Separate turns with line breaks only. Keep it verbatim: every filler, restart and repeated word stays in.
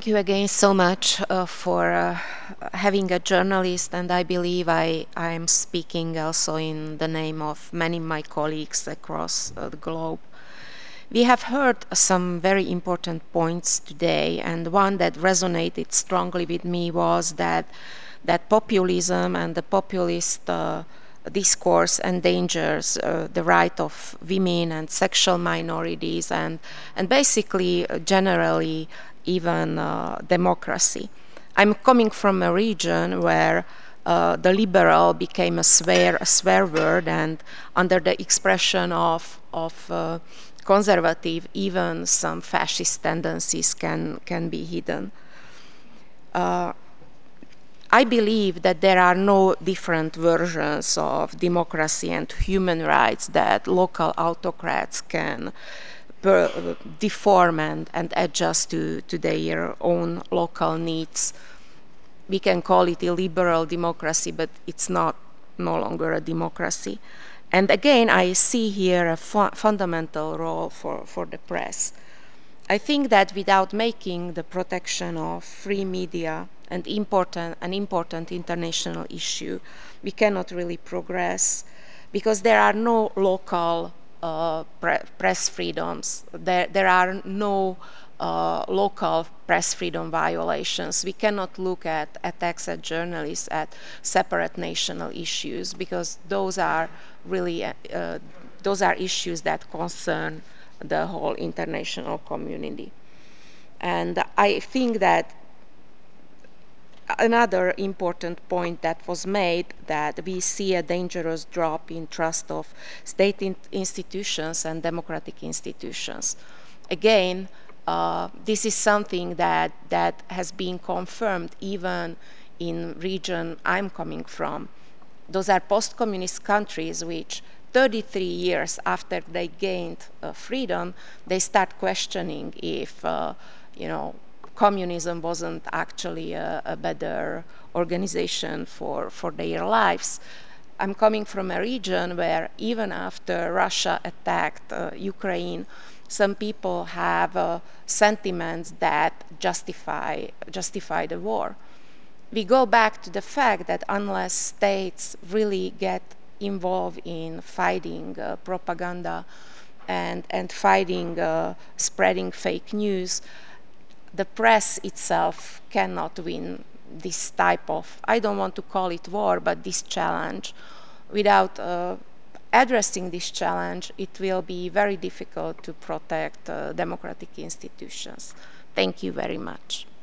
Thank you again so much uh, for uh, having a journalist, and I believe I I am speaking also in the name of many of my colleagues across uh, the globe. We have heard some very important points today, and one that resonated strongly with me was that that populism and the populist uh, discourse endangers uh, the right of women and sexual minorities and and basically uh, generally even uh, democracy. I'm coming from a region where uh, the liberal became a swear a swear word, and under the expression of of uh, conservative, even some fascist tendencies can can be hidden. Uh, I believe that there are no different versions of democracy and human rights that local autocrats can per, deform and, and adjust to, to their own local needs. We can call it a liberal democracy, but it's not no longer a democracy. And again, I see here a fu fundamental role for, for the press. I think that without making the protection of free media an important, an important international issue, we cannot really progress because there are no local uh, pre press freedoms. There, there are no uh, local press freedom violations. We cannot look at attacks at journalists at separate national issues because those are really uh, those are issues that concern the whole international community. And I think that another important point that was made, that we see a dangerous drop in trust of state in institutions and democratic institutions. Again, uh, this is something that, that has been confirmed even in region I'm coming from. Those are post-communist countries which thirty-three years after they gained uh, freedom, they start questioning if, uh, you know, communism wasn't actually a, a better organization for, for their lives. I'm coming from a region where even after Russia attacked uh, Ukraine, some people have uh, sentiments that justify, justify the war. We go back to the fact that unless states really get involved in fighting uh, propaganda and, and fighting uh, spreading fake news, the press itself cannot win this type of, I don't want to call it war, but this challenge. Without uh, addressing this challenge, it will be very difficult to protect uh, democratic institutions. Thank you very much.